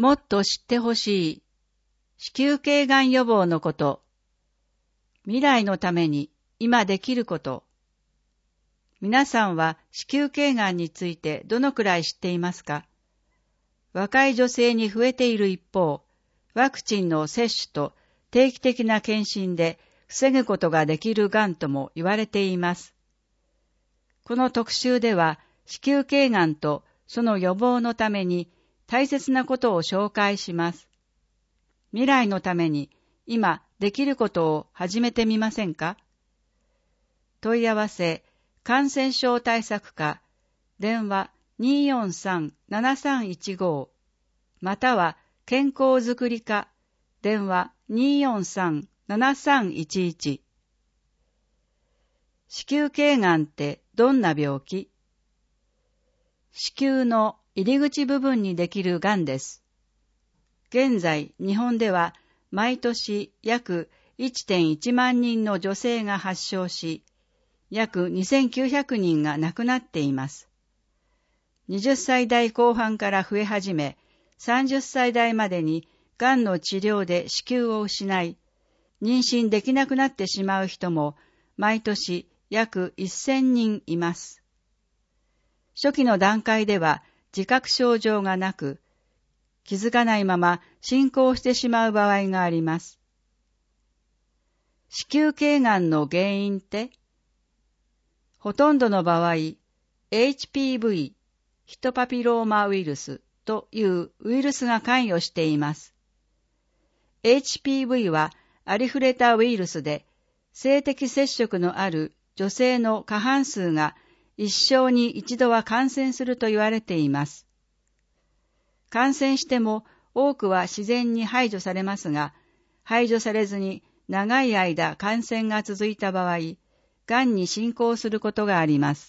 もっと知ってほしい。子宮頸がん予防のこと。未来のために今できること。皆さんは子宮頸がんについてどのくらい知っていますか？若い女性に増えている一方、ワクチンの接種と定期的な検診で防ぐことができるがんとも言われています。この特集では子宮頸がんとその予防のために大切なことを紹介します。未来のために今できることを始めてみませんか？問い合わせ、感染症対策課、電話 243-7315 または健康づくり課、電話 243-7311。 子宮頸がんってどんな病気？子宮の入り口部分にできるがんです。現在、日本では毎年約 1.1 万人の女性が発症し、約2900人が亡くなっています。20歳代後半から増え始め、30歳代までにがんの治療で子宮を失い、妊娠できなくなってしまう人も毎年約1000人います。初期の段階では自覚症状がなく、気づかないまま進行してしまう場合があります。子宮頸がんの原因って？ほとんどの場合、HPV、ヒトパピローマウイルスというウイルスが関与しています。HPV はありふれたウイルスで、性的接触のある女性の過半数が一生に一度は感染すると言われています。感染しても多くは自然に排除されますが、排除されずに長い間感染が続いた場合、がんに進行することがあります。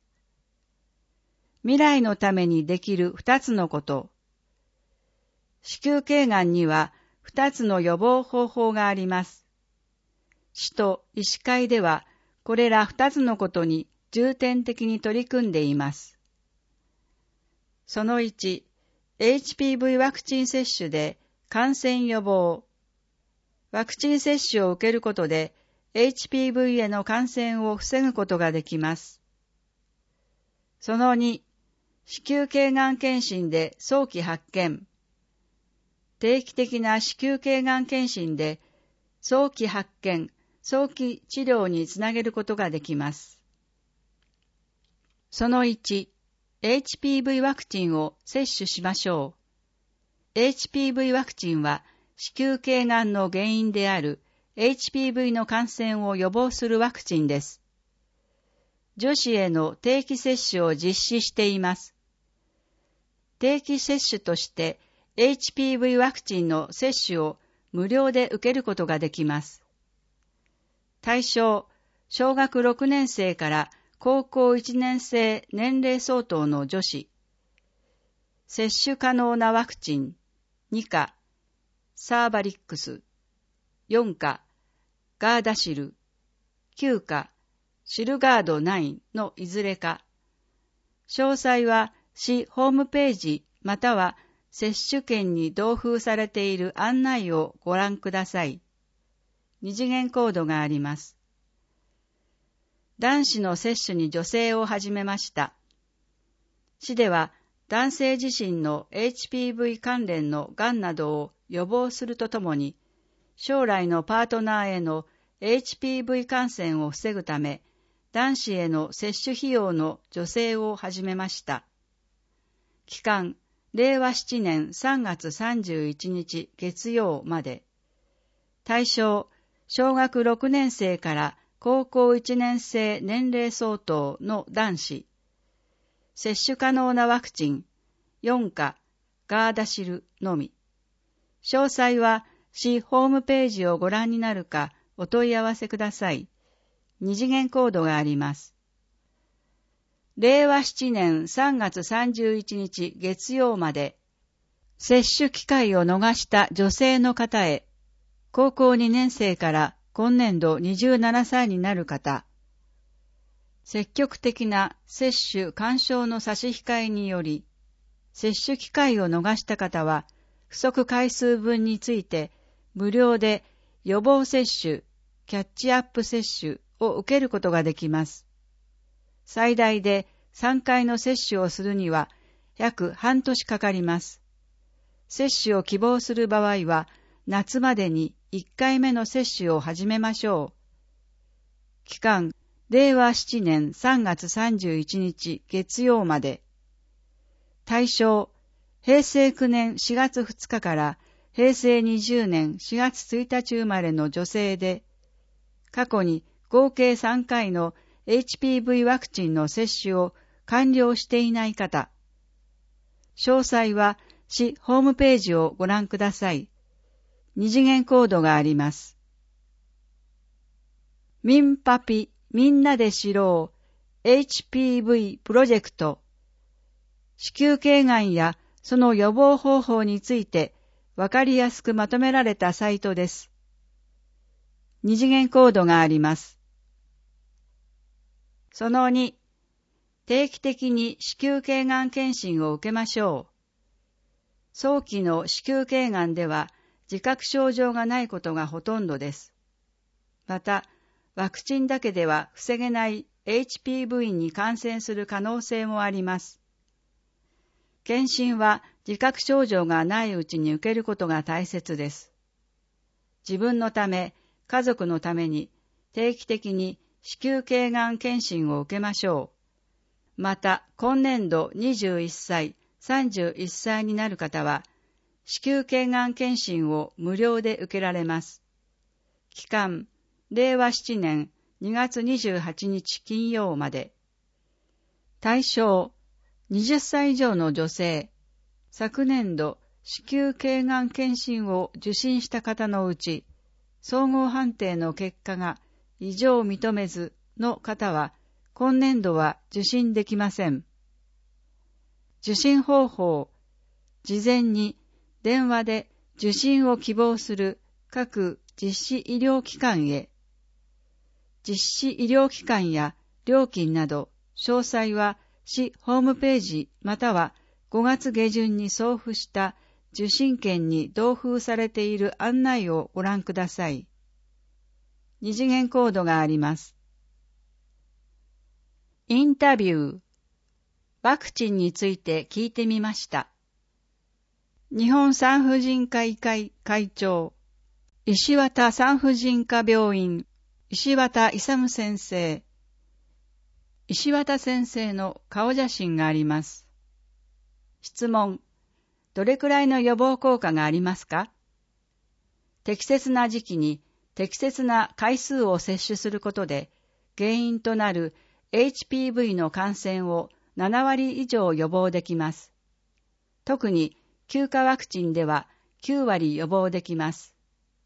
未来のためにできる2つのこと。子宮頸がんには2つの予防方法があります。市と医師会ではこれら2つのことに重点的に取り組んでいます。その1、HPV ワクチン接種で感染予防。ワクチン接種を受けることで HPV への感染を防ぐことができます。その2、子宮頸がん検診で早期発見。定期的な子宮頸がん検診で早期発見、早期治療につなげることができます。その1、HPV ワクチンを接種しましょう。HPV ワクチンは子宮頸がんの原因である HPV の感染を予防するワクチンです。女子への定期接種を実施しています。定期接種として HPV ワクチンの接種を無料で受けることができます。対象、小学6年生から高校1年生年齢相当の女子。接種可能なワクチン、2価、サーバリックス、4価、ガーダシル、9価、シルガード9のいずれか。詳細は市ホームページまたは接種券に同封されている案内をご覧ください。2次元コードがあります。男子の接種に助成を始めました。市では男性自身の HPV 関連のがんなどを予防するとともに、将来のパートナーへの HPV 感染を防ぐため、男子への接種費用の助成を始めました。期間、令和7年3月31日月曜まで。対象、小学6年生から高校1年生年齢相当の男子。接種可能なワクチン、4価、ガーダシルのみ。詳細は市ホームページをご覧になるかお問い合わせください。2次元コードがあります。令和7年3月31日月曜まで、接種機会を逃した女性の方へ、高校2年生から今年度27歳になる方、積極的な接種勧奨の差し控えにより、接種機会を逃した方は、 不足回数分について無料で予防接種、キャッチアップ接種を受けることができます。最大で3回の接種をするには約半年かかります。接種を希望する場合は夏までに1回目の接種を始めましょう。期間、令和7年3月31日月曜まで。対象、平成9年4月2日から平成20年4月1日生まれの女性で、過去に合計3回の HPV ワクチンの接種を完了していない方。詳細は市ホームページをご覧ください。二次元コードがあります。ミンパピみんなで知ろう HPV プロジェクト。子宮頸がんやその予防方法についてわかりやすくまとめられたサイトです。二次元コードがあります。その2、定期的に子宮頸がん検診を受けましょう。早期の子宮頸がんでは自覚症状がないことがほとんどです。また、ワクチンだけでは防げない HPV に感染する可能性もあります。検診は自覚症状がないうちに受けることが大切です。自分のため、家族のために定期的に子宮頸がん検診を受けましょう。また、今年度21歳、31歳になる方は、子宮頸がん検診を無料で受けられます。期間、令和7年2月28日金曜まで。対象、20歳以上の女性。昨年度、子宮頸がん検診を受診した方のうち、総合判定の結果が異常を認めずの方は、今年度は受診できません。受診方法、事前に電話で受診を希望する各実施医療機関へ、実施医療機関や料金など詳細は市ホームページまたは5月下旬に送付した受診券に同封されている案内をご覧ください。二次元コードがあります。インタビュー。ワクチンについて聞いてみました。日本産婦人科医会会長、石渡産婦人科病院、石渡勇先生。石渡先生の顔写真があります。質問。どれくらいの予防効果がありますか？適切な時期に適切な回数を接種することで、原因となる HPV の感染を7割以上予防できます。特に9価ワクチンでは9割予防できます。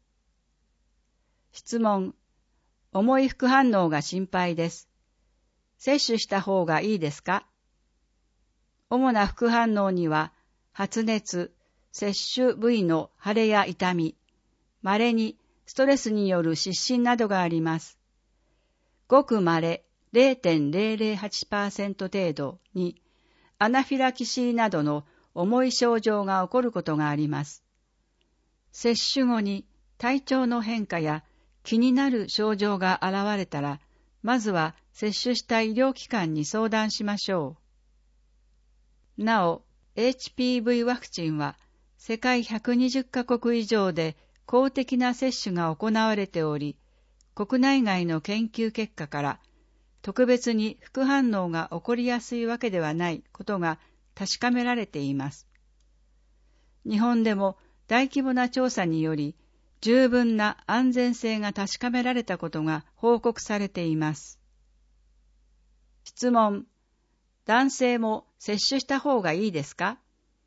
質問。重い副反応が心配です。接種した方がいいですか？主な副反応には、発熱、接種部位の腫れや痛み、稀にストレスによる失神などがあります。ごく稀 0.008% 程度にアナフィラキシーなどの重い症状が起こることがあります。接種後に体調の変化や気になる症状が現れたら、まずは接種した医療機関に相談しましょう。なお、HPV ワクチンは世界120カ国以上で公的な接種が行われており、国内外の研究結果から特別に副反応が起こりやすいわけではないことが確かめられています。日本でも大規模な調査により、十分な安全性が確かめられたことが報告されています。質問。男性も接種した方がいいですか？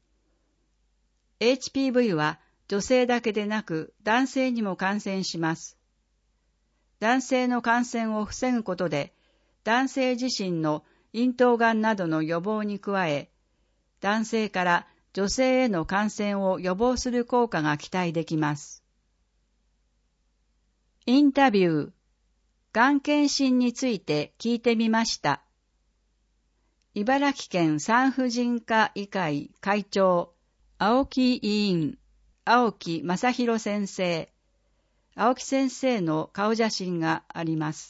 HPV は女性だけでなく男性にも感染します。男性の感染を防ぐことで、男性自身の咽頭がんなどの予防に加え、男性から女性への感染を予防する効果が期待できます。インタビュー。がん検診について聞いてみました。茨城県産婦人科医会会長、青木委員。 青木正弘先生。青木先生の顔写真があります。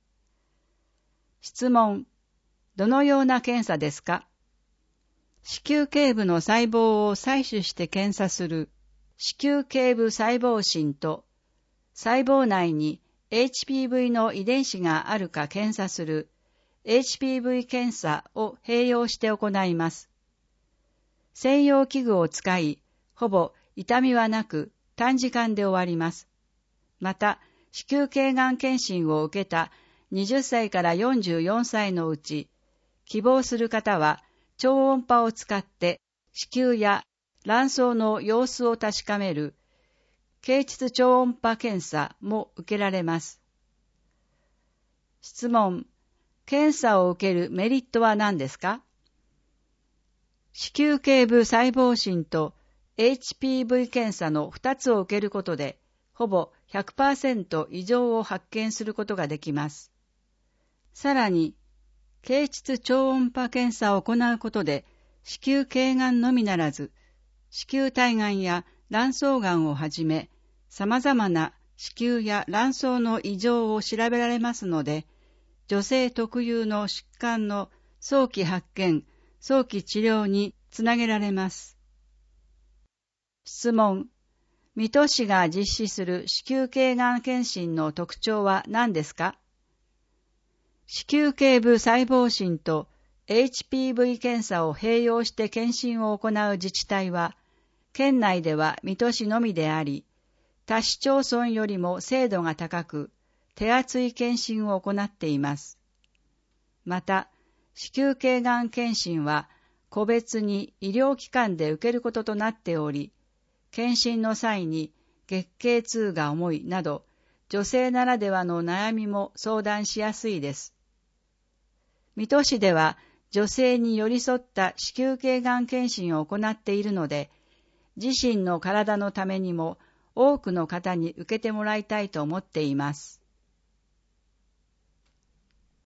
質問。どのような検査ですか？子宮頸部の細胞を採取して検査する子宮頸部細胞診と、細胞内に HPV の遺伝子があるか検査する HPV 検査を併用して行います。専用器具を使い、ほぼ痛みはなく短時間で終わります。また、子宮頸がん検診を受けた20歳から44歳のうち、希望する方は超音波を使って子宮や卵巣の様子を確かめる経腟超音波検査も受けられます。質問。検査を受けるメリットは何ですか？子宮頸部細胞診と HPV 検査の2つを受けることで、ほぼ 100% 異常を発見することができます。さらに、経腟超音波検査を行うことで、子宮頸がんのみならず、子宮体がんや卵巣がんをはじめ、様々な子宮や卵巣の異常を調べられますので、女性特有の疾患の早期発見、早期治療につなげられます。質問。水戸市が実施する子宮頸がん検診の特徴は何ですか？子宮頸部細胞診と HPV 検査を併用して検診を行う自治体は、県内では水戸市のみであり、他市町村よりも精度が高く、手厚い検診を行っています。また、子宮頸がん検診は、個別に医療機関で受けることとなっており、検診の際に月経痛が重いなど、女性ならではの悩みも相談しやすいです。水戸市では、女性に寄り添った子宮頸がん検診を行っているので、自身の体のためにも多くの方に受けてもらいたいと思っています。